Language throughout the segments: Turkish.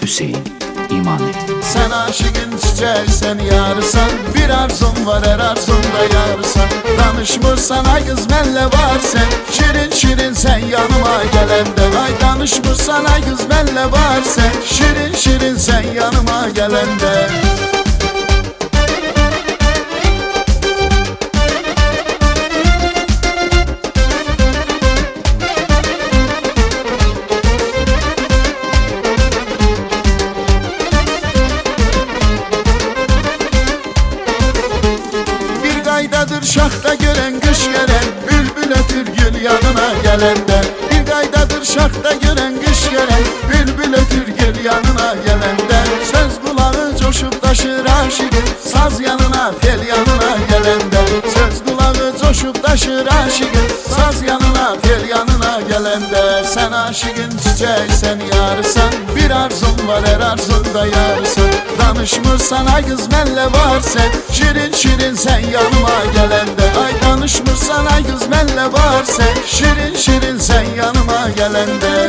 Hüseyin İmani. Sen aşığın çiçeksen yarısan, bir arzum var her arzumda yarısan. Danışmırsan ay kız benle var sen, şirin şirin sen yanıma gelende. Ay danışmırsan ay kız benle var sen, şirin şirin sen yanıma gelende. Aydadır şahta gören kış gelen, bülbül ötür gül yanına gelende. Bir aydadır şahta gören kış gelen, bülbül ötür gül yanına gelende. Söz kulağı coşup taşır aşıkın, saz yanına tel yanına gelende. Söz kulağı coşup taşır aşıkın, saz yanına tel yanına gelende. Sen aşıkın çiçeksen yarısan, bir arzum var her arzumda yarısan. Danışmırsan ay kız benle var sen, şirin şirin sen yanıma gelende. Ay danışmırsan ay kız benle var sen, şirin şirin sen yanıma gelende.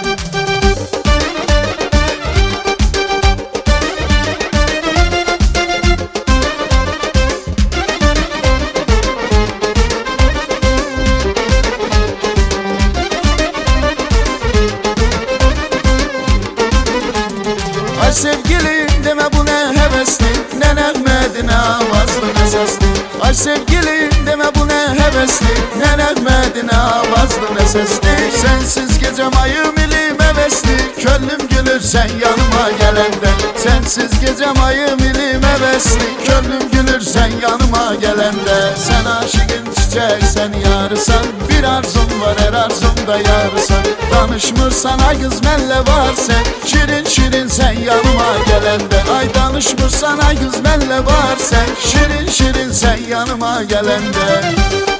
Ay sevgilim deme bu ne hevesli, ne Mehmet'in avazlı ne sesli. Ay sevgilim deme bu ne hevesli, ne Mehmet'in avazlı ne sesli. Sensiz gecem ayım ilim hevesli, könlüm gülür sen yanıma gelende. Sensiz gecem ayım ilim hevesli, könlüm gülür sen yanıma gelende. Sen aşığın çiçeksen yarısan, bir arzum var her arzumda yarısan. Danışmırsan ay kız benle var sen, şirin şirin sen yanıma gelende. Ay danışmırsan ay kız benle var sen, şirin şirin sen yanıma gelende.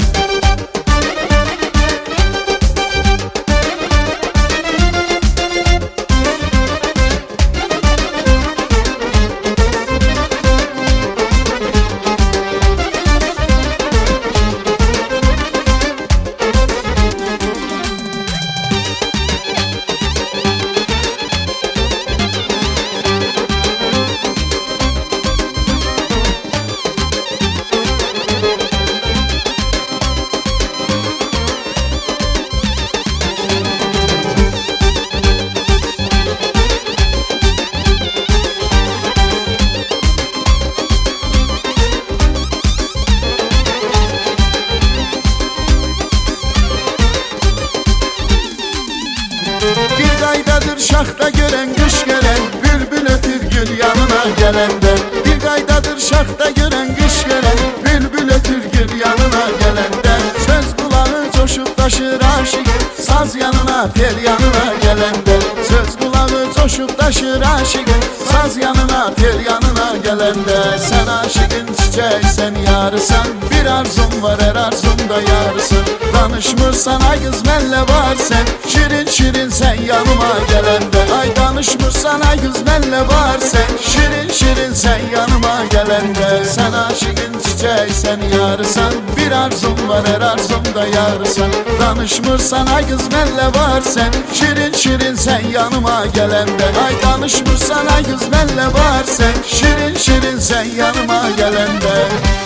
Bir aydadır şahta gören kış gelen, bülbül ötür gül yanına gelende. Bir aydadır şahta gören kış gelen, bülbül ötür gül yanına gelende. Söz kulağı coşup taşır aşıkın, saz yanına tel yanına gelende. Söz kulağı coşup taşır aşıkın, saz yanına tel yanına gelende. Sen aşıkın çiçeksen yarısan, bir arzum var her arzumda yarısan. Danışmırsan ay kız benle var sen, şirin şirin sen yanıma gelende. Ay danışmırsan ay kız benle var sen, şirin şirin sen yanıma gelende. Sen aşığın çiçeksen yarısan, bir arzum var her arzumda yarısan. Danışmırsan ay kız benle var sen, şirin şirin sen yanıma gelende. Ay danışmırsan ay kız benle var sen, şirin şirin sen yanıma gelende.